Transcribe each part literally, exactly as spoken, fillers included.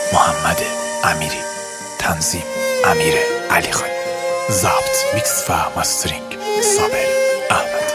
محمد امیری، تنظیم امیر علی خانی، ضبط میکس و ماسترینگ صابر احمد.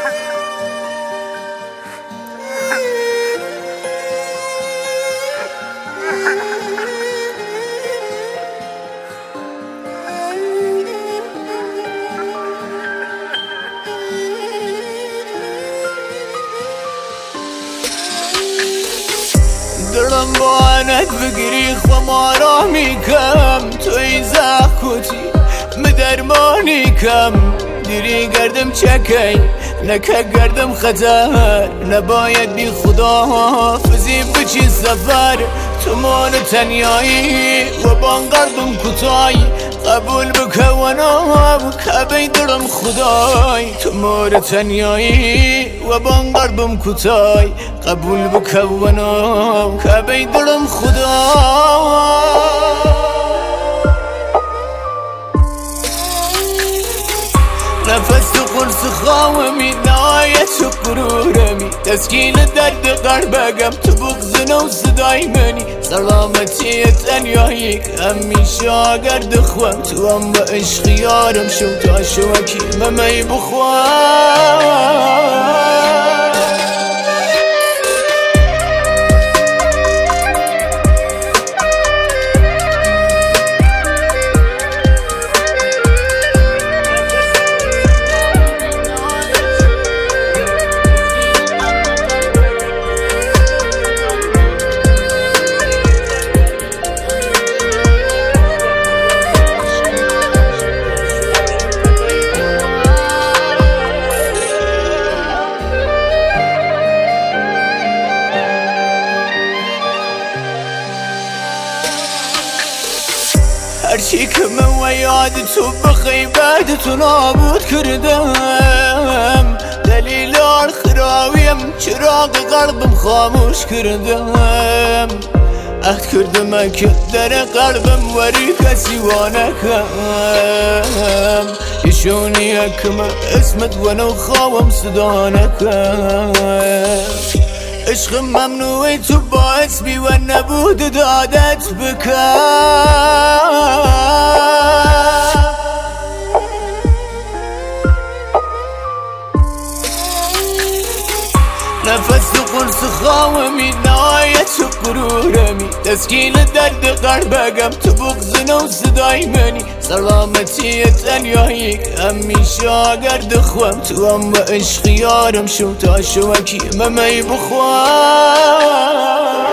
دلم با عنت بگیری خمارا میکم، توی زخوتی مدرمانی کم. دیری گردم چکی نکه گردم خطر، نباید بی خدا فزی بچی سفر. تو مال تنیایی و بانگردم کتای، قبول بکونم که دلم خدای. تو مال تنیایی و بانگردم کتای، قبول بکونم که دلم خدای. نفس قرص خاومی نهایت قرورمی، تسکین درد قلبگم تو بغزن و صدای منی. سلامتی تنیایی که همیشه گرد خوام، تو هم با عشق یارم شو تا شوکی ممی بخوام. هرچی که من و یاد تو بخی بعد تو نابود کردم. دلیل آخراویم چراغ قلبم خاموش کردم. عهد کردم که در قلبم وری کسی وانکم، یشونی اکم اسمت و نو خواهم صدا نکم. عشق ممنوعی تو باعث بی و نبود دادت بکن. نفس قرص خاومی نهایت قرورمی، تسکین درد قلبگم تو بغزن و صدای منی. سلامتی تنیایی که همیشه گرد خوام، تو هم با عشق یارم شو تا شوکی ممی بخوام.